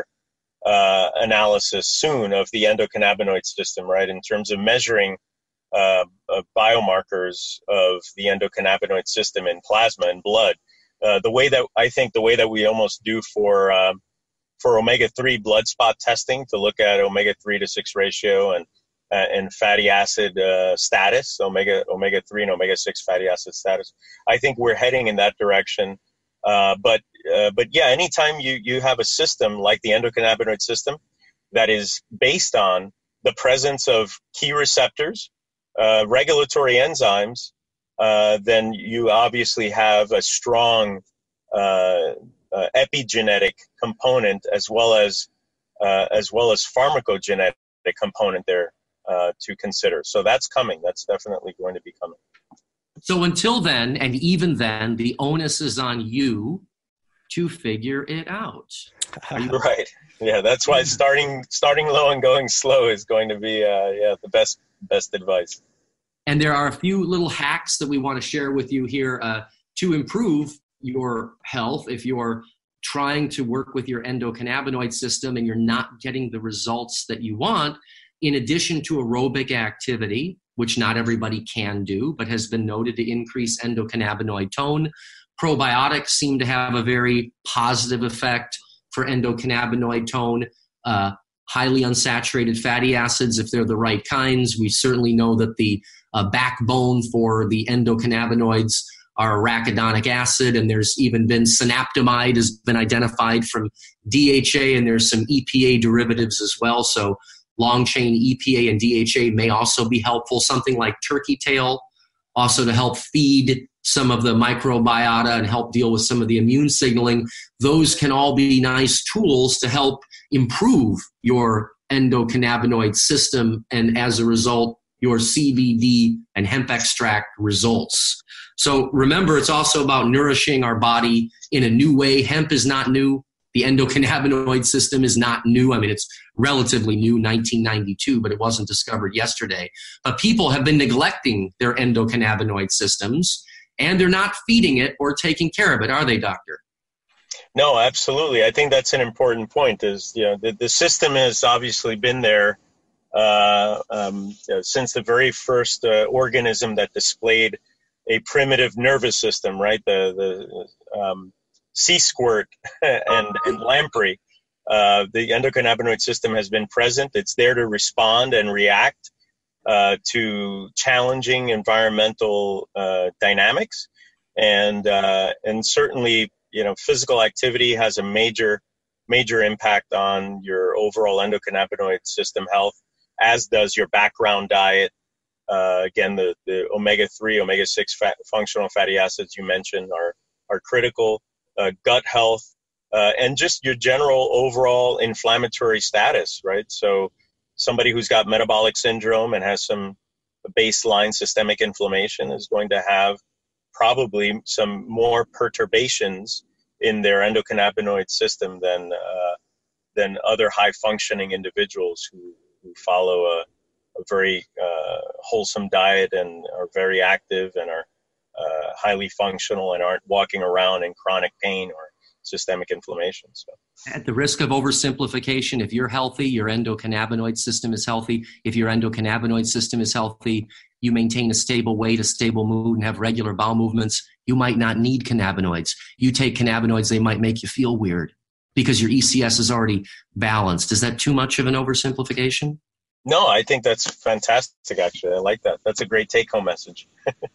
Uh, analysis soon of the endocannabinoid system, right, in terms of measuring uh, uh, biomarkers of the endocannabinoid system in plasma and blood. Uh, the way that I think the way that we almost do for um, for omega three blood spot testing to look at omega three to six ratio and uh, and fatty acid uh, status, omega omega three and omega six fatty acid status. I think we're heading in that direction. Uh, but uh, but yeah, anytime you, you have a system like the endocannabinoid system that is based on the presence of key receptors, uh, regulatory enzymes, uh, then you obviously have a strong uh, uh, epigenetic component as well as uh, as well as pharmacogenetic component there uh, to consider. So that's coming. That's definitely going to be coming. So until then, and even then, the onus is on you to figure it out. Right. Yeah, that's why starting starting low and going slow is going to be uh, yeah the best best advice. And there are a few little hacks that we want to share with you here uh, to improve your health if you're trying to work with your endocannabinoid system and you're not getting the results that you want. In addition to aerobic activity, which not everybody can do, but has been noted to increase endocannabinoid tone. Probiotics seem to have a very positive effect for endocannabinoid tone. Uh, highly unsaturated fatty acids, if they're the right kinds. We certainly know that the uh, backbone for the endocannabinoids are arachidonic acid, and there's even been synaptomide has been identified from D H A, and there's some E P A derivatives as well. So long-chain E P A and D H A may also be helpful. Something like turkey tail, also to help feed some of the microbiota and help deal with some of the immune signaling. Those can all be nice tools to help improve your endocannabinoid system, and as a result, your C B D and hemp extract results. So remember, it's also about nourishing our body in a new way. Hemp is not new. The endocannabinoid system is not new. I mean, it's relatively new, nineteen ninety-two, but it wasn't discovered yesterday. But people have been neglecting their endocannabinoid systems, and they're not feeding it or taking care of it, are they, doctor? No, absolutely. I think that's an important point. Is you know the, the system has obviously been there uh, um, you know, since the very first uh, organism that displayed a primitive nervous system, right? The the um, sea squirt and, and lamprey. Uh, the endocannabinoid system has been present. It's there to respond and react uh, to challenging environmental uh, dynamics, and uh, and certainly, you know, physical activity has a major major impact on your overall endocannabinoid system health, as does your background diet. Uh, again, the, the omega three, omega six fat, functional fatty acids you mentioned are are critical. Uh, gut health, uh, and just your general overall inflammatory status, right? So somebody who's got metabolic syndrome and has some baseline systemic inflammation is going to have probably some more perturbations in their endocannabinoid system than uh, than other high functioning individuals who, who follow a, a very uh, wholesome diet and are very active and are uh, highly functional and aren't walking around in chronic pain or systemic inflammation. So, at the risk of oversimplification, if you're healthy, your endocannabinoid system is healthy. If your endocannabinoid system is healthy, you maintain a stable weight, a stable mood, and have regular bowel movements, you might not need cannabinoids. You take cannabinoids, they might make you feel weird because your E C S is already balanced. Is that too much of an oversimplification? No, I think that's fantastic, actually. I like that. That's a great take-home message.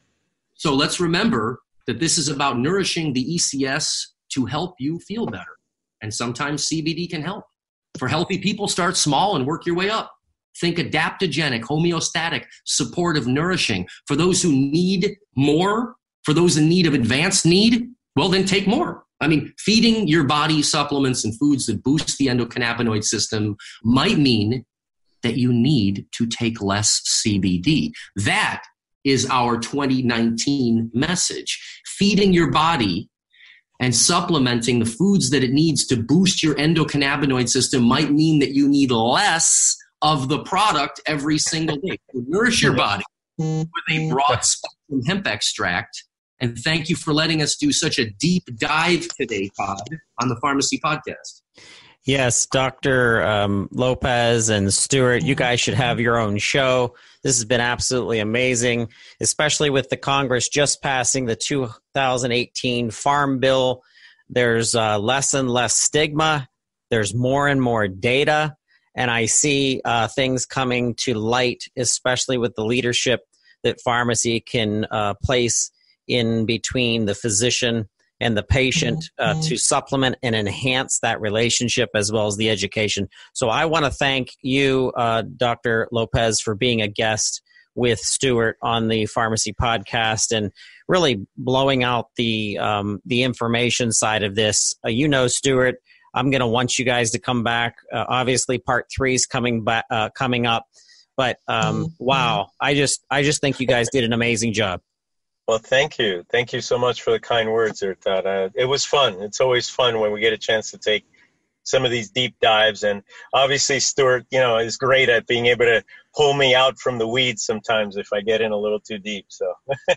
So let's remember that this is about nourishing the E C S to help you feel better. And sometimes C B D can help. For healthy people, start small and work your way up. Think adaptogenic, homeostatic, supportive, nourishing. For those who need more, for those in need of advanced need, well, then take more. I mean, feeding your body supplements and foods that boost the endocannabinoid system might mean that you need to take less C B D. That is our twenty nineteen message. Feeding your body and supplementing the foods that it needs to boost your endocannabinoid system might mean that you need less of the product every single day. So nourish your body with a broad spectrum hemp extract. And thank you for letting us do such a deep dive today, Todd, on the Pharmacy Podcast. Yes, Doctor Um, Lopez and Stuart, you guys should have your own show. This has been absolutely amazing, especially with the Congress just passing the two thousand eighteen Farm Bill. There's uh, less and less stigma. There's more and more data. And I see uh, things coming to light, especially with the leadership that pharmacy can uh, place in between the physician and the patient uh, to supplement and enhance that relationship as well as the education. So I want to thank you, uh, Doctor Lopez, for being a guest with Stuart on the Pharmacy Podcast and really blowing out the um, the information side of this. Uh, you know, Stuart, I'm going to want you guys to come back. Uh, obviously, part three is coming back, uh, coming up. But um, wow, I just I just think you guys did an amazing job. Well, thank you. Thank you so much for the kind words there, Todd. Uh, it was fun. It's always fun when we get a chance to take some of these deep dives. And obviously, Stuart, you know, is great at being able to pull me out from the weeds sometimes if I get in a little too deep. So,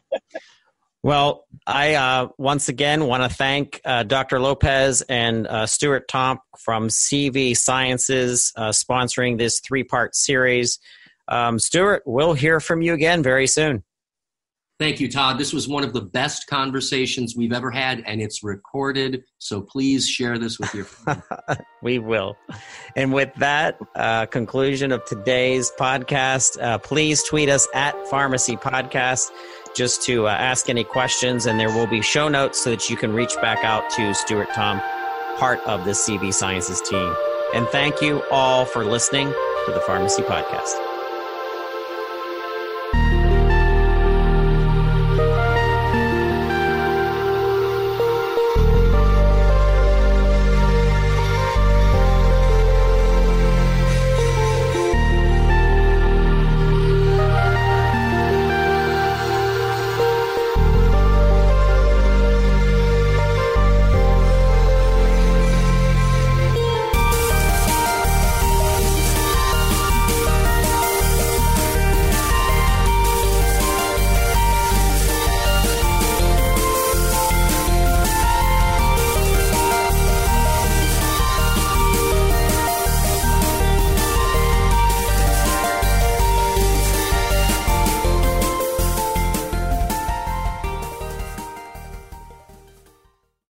well, I uh, once again want to thank uh, Doctor Lopez and uh, Stuart Tomp from C V Sciences uh, sponsoring this three-part series. Um, Stuart, we'll hear from you again very soon. Thank you, Todd. This was one of the best conversations we've ever had, and it's recorded, so please share this with your friends. We will. And with that uh, conclusion of today's podcast, uh, please tweet us at Pharmacy Podcast just to uh, ask any questions, and there will be show notes so that you can reach back out to Stuart Tom, part of the C V Sciences team. And thank you all for listening to the Pharmacy Podcast.